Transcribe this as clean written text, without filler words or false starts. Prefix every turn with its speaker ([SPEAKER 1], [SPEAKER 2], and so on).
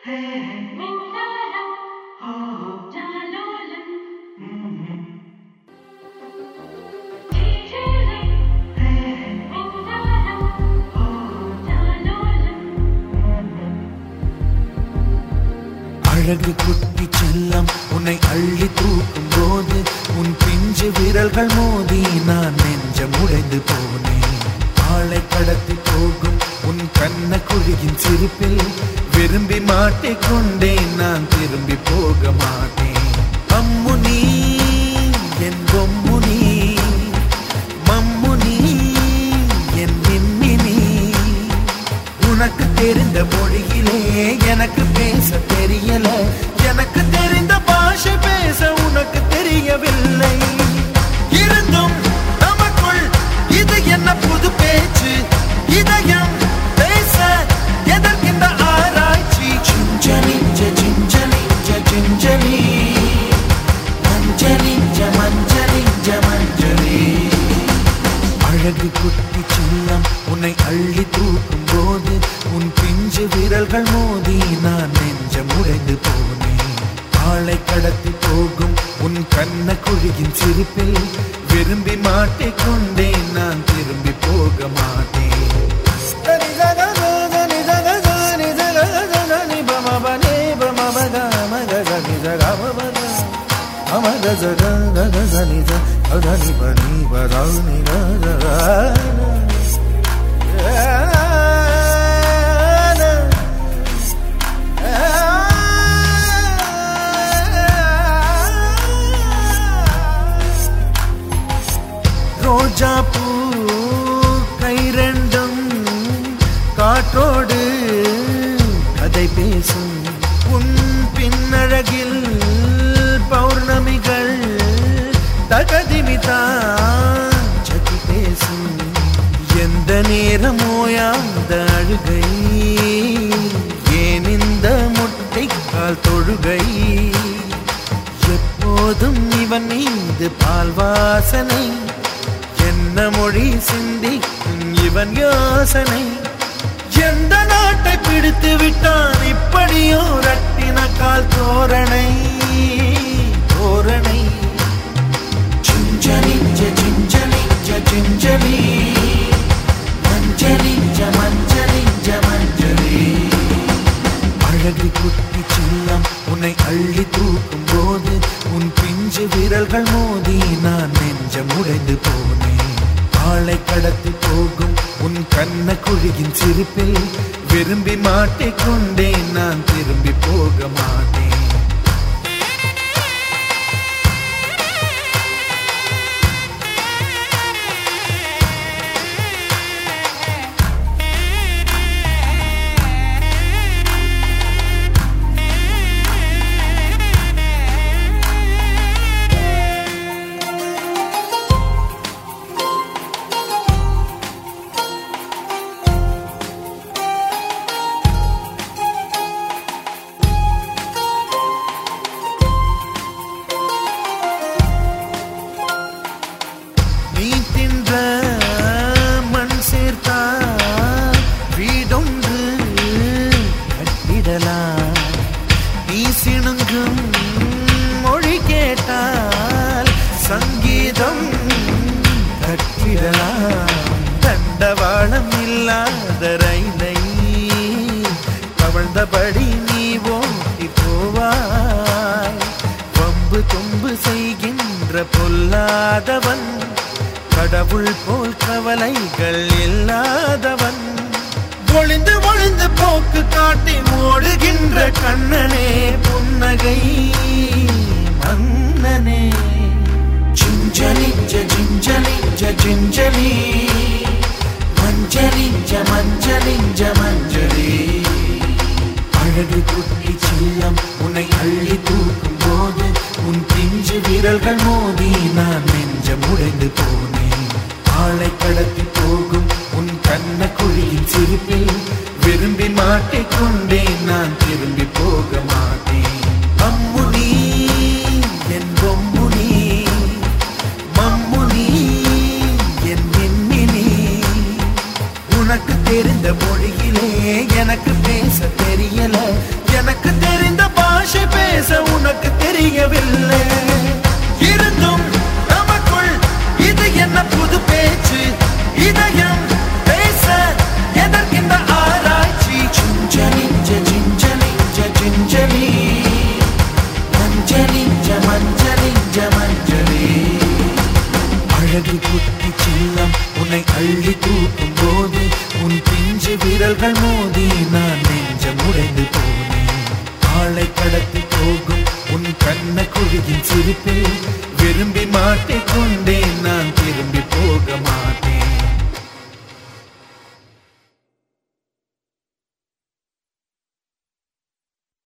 [SPEAKER 1] அழகு குட்டி செல்லம் உன்னை அள்ளி தூக்கும் போது உன் பிஞ்சு விரல்கள் மோதி நான் நெஞ்சம் உடைந்து போனேன். ஆளை கடத்தி போகும் உன் கண்ண குழியின் சிரிப்பில் விரும்பி மாட்டிக்கொண்டேன். நான் திரும்பி போக மாட்டேன். அம்முனி என் பொம்முனி, மம்முனி என் மின்மினி. உனக்கு தெரிந்த மொழியிலே எனக்கு பேச தெரியல. எனக்கு தெரிந்த பாஷை பேச உனக்கு தெரியவில்லை. இருந்தும் நமக்குள் இது என்ன புது பேச்சு? இதயம் பேச எதற்கின்ற ஆராய்ச்சி? சிஞ்சலி சிஞ்சலி சிஞ்சலி மஞ்சளி மஞ்சளி மஞ்சளி. அழகு குட்டி செல்லம் உன்னை அள்ளி தூக்கும் போது உன் பிஞ்சு விரல்கள் மோதி நான் நெஞ்சம் உடைந்து போனேன். ஆளை கடத்தி போகும் உன் கண்ண குழியின் சிரிப்பில் விரும்பி மாட்டிக்கொண்டேன். நான் திரும்பி போக மாட்டேன். ரோஜா பூ கை ரெண்டும் காற்றோடு கதை பேசும். உன் பின்னழகில் பௌர்ணமிகள் தகதிமிதான் சதி பேசும். எந்த நேரமோயாந்த அழுகை, ஏன் இந்த முட்டைக்கால் தொழுகை? எப்போதும் இவன் மீது பால் வாசனை, என்ன மொழி சிந்திக்கும் இவன் யோசனை? எந்த நாட்டை பிடித்து விட்டான் இப்படியோ ரட்டின கால் தோரணை தோரணை. சிஞ்சலி சிஞ்சலி சிஞ்சலி மஞ்சளி மஞ்சளி மஞ்சளி. அழகு குட்டி செல்லம் உன்னை அள்ளி தூக்கும் போது உன் பிஞ்சு விரல்கள் மோதி நான் நெஞ்சம் உடைந்து போனேன். ஆளை கடத்தி போகும் உன் கண்ண குழியின் சிரிப்பில் விரும்பி மாட்டிக்கொண்டேன். நான் திரும்பி போக மாட்டேன். மண் சேர்த்தா வீடொன்று கட்டிடலாம். நீ சிணுங்கும் மொழி கேட்டால் சங்கீதம் கட்டிடலாம். தண்டவாளம் இல்லாத ரயிலை கவழ்ந்தபடி நீ ஓட்டி போவாய். வம்பு தும்பு செய்கின்ற பொல்லாதவன், கடவுள் போல் கவலைகள் இல்லாதவன். ஒளிந்து ஒளிந்து போக்கு காட்டி ஓடுகின்ற கண்ணனே புன்னகை மன்னனே. சிஞ்சலி சிஞ்சலி சிஞ்சலி மஞ்சளி மஞ்சளி மஞ்சளி. அழகு குட்டி செல்லம் உன்னை அள்ளி தூக்கும் போது உன் பிஞ்சு விரல்கள் மோதி நான் நெஞ்சம் உடைந்து போனேன். ஆளை கடத்தி போகும் உன் கண்ண குழியின் சிரிப்பில் விரும்பி மாட்டிக்கொண்டேன். நான் திரும்பி போக மாட்டேன். அம்முனி என் பொம்முனி, மம்முனி என் மின்மினி. உனக்கு தெரிந்த மொழியிலே எனக்கு பேச தெரியல. எனக்கு அழகு குட்டி செல்லம் உன்னை அள்ளி தூக்கும் போது உன் பிஞ்சு விரல்கள் மோதி நான் நெஞ்சம் உடைந்து போனேன். ஆளை கடத்தி போகும் உன் கண்ண குழியின் சிரிப்பில் விரும்பி மாட்டிக்கொண்டேன், நான் திரும்பி போக மாட்டேன்.